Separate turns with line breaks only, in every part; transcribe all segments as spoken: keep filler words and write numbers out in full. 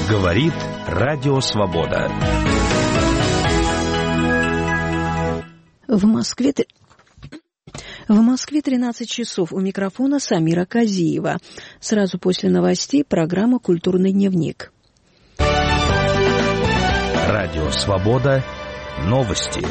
Говорит Радио Свобода.
В Москве... В Москве тринадцать часов. У микрофона Самира Казиева. Сразу после новостей программа «Культурный дневник».
Радио Свобода. Новости.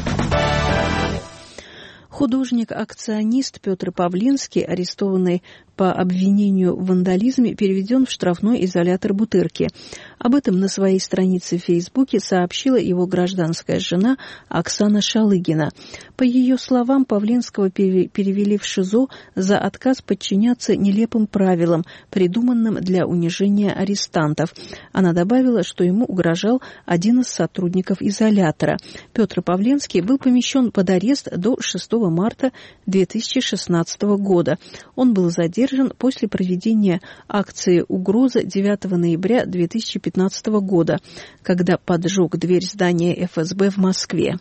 Художник-акционист Петр Павлинский, арестованный по обвинению в вандализме, переведен в штрафной изолятор Бутырки. Об этом на своей странице в Фейсбуке сообщила его гражданская жена Оксана Шалыгина. По ее словам, Павлинского перевели в ШИЗО за отказ подчиняться нелепым правилам, придуманным для унижения арестантов. Она добавила, что ему угрожал один из сотрудников изолятора. Петр Павлинский был помещен под арест до шестого марта две тысячи шестнадцатого года. Он был задержан после проведения акции «Угроза» девятого ноября две тысячи пятнадцатого года, когда поджег дверь здания эф эс бэ в Москве.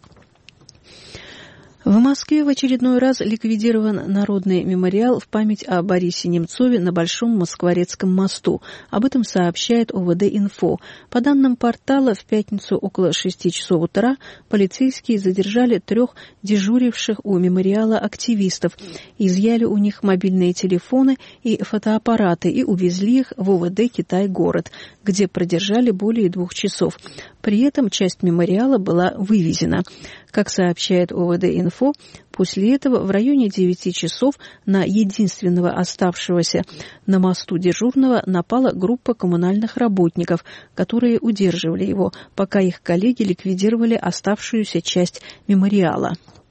В Москве в очередной раз ликвидирован народный мемориал в память о Борисе Немцове на Большом Москворецком мосту. Об этом сообщает о вэ дэ-инфо. По данным портала, в пятницу около шести часов утра полицейские задержали трех дежуривших у мемориала активистов, изъяли у них мобильные телефоны и фотоаппараты и увезли их в о вэ дэ «Китай-город», где продержали более двух часов. При этом часть мемориала была вывезена. Как сообщает о вэ дэ-инфо, после этого в районе девяти часов на единственного оставшегося на мосту дежурного напала группа коммунальных работников, которые удерживали его, пока их коллеги ликвидировали оставшуюся часть мемориала.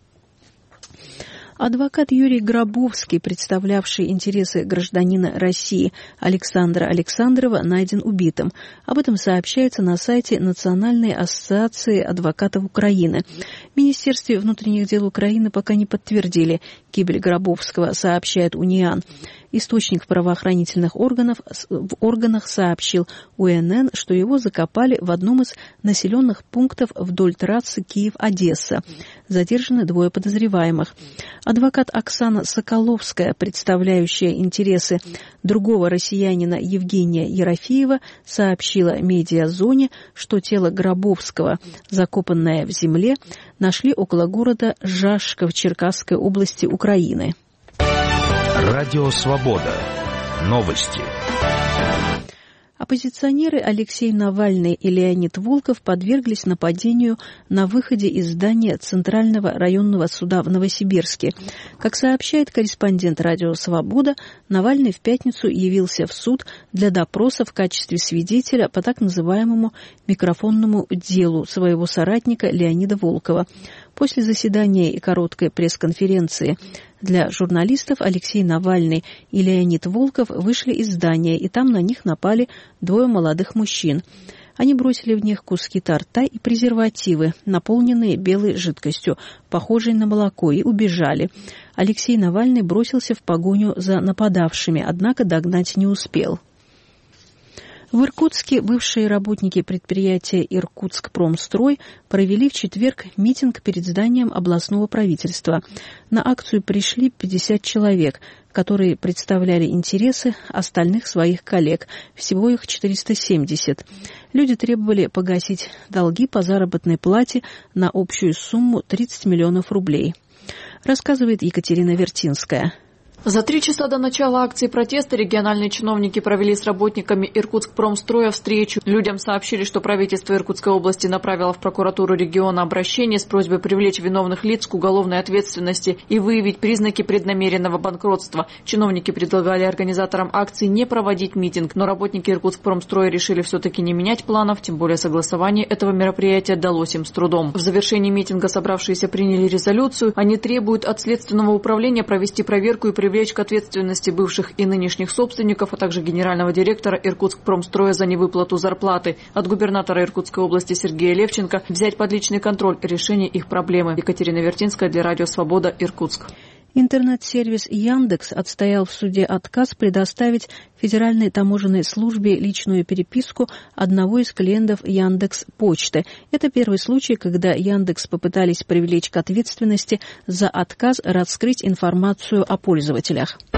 Адвокат Юрий Гробовский, представлявший интересы гражданина России Александра Александрова, найден убитым. Об этом сообщается на сайте Национальной ассоциации адвокатов Украины. В Министерстве внутренних дел Украины пока не подтвердили гибель Гробовского, сообщает Униан. Источник в правоохранительных органов, в органах сообщил у эн эн, что его закопали в одном из населенных пунктов вдоль трассы Киев-Одесса. Задержаны двое подозреваемых. Адвокат Оксана Соколовская, представляющая интересы другого россиянина Евгения Ерофеева, сообщила «Медиазоне», что тело Гробовского, закопанное в земле, нашли около города Жашка в Черкасской области Украины.
Радио Свобода. Новости.
Оппозиционеры Алексей Навальный и Леонид Волков подверглись нападению на выходе из здания Центрального районного суда в Новосибирске. Как сообщает корреспондент «Радио Свобода», Навальный в пятницу явился в суд для допроса в качестве свидетеля по так называемому микрофонному делу своего соратника Леонида Волкова. После заседания и короткой пресс-конференции для журналистов Алексей Навальный и Леонид Волков вышли из здания, и там на них напали двое молодых мужчин. Они бросили в них куски торта и презервативы, наполненные белой жидкостью, похожей на молоко, и убежали. Алексей Навальный бросился в погоню за нападавшими, однако догнать не успел. В Иркутске бывшие работники предприятия «Иркутскпромстрой» провели в четверг митинг перед зданием областного правительства. На акцию пришли пятьдесят человек, которые представляли интересы остальных своих коллег, всего их четыреста семьдесят. Люди требовали погасить долги по заработной плате на общую сумму тридцать миллионов рублей. Рассказывает Екатерина Вертинская.
За три часа до начала акции протеста региональные чиновники провели с работниками Иркутскпромстроя встречу. Людям сообщили, что правительство Иркутской области направило в прокуратуру региона обращение с просьбой привлечь виновных лиц к уголовной ответственности и выявить признаки преднамеренного банкротства. Чиновники предлагали организаторам акции не проводить митинг, но работники Иркутскпромстроя решили все-таки не менять планов, тем более согласование этого мероприятия далось им с трудом. В завершении митинга собравшиеся приняли резолюцию. Они требуют от Следственного управления провести проверку и привлечь к ответственности бывших и нынешних собственников, а также генерального директора Иркутскпромстроя за невыплату зарплаты. От губернатора Иркутской области Сергея Левченко взять под личный контроль решение их проблемы. Екатерина Вертинская для Радио Свобода, Иркутск.
Интернет-сервис Яндекс отстоял в суде отказ предоставить Федеральной таможенной службе личную переписку одного из клиентов Яндекс.Почты. Это первый случай, когда Яндекс попытались привлечь к ответственности за отказ раскрыть информацию о пользователях.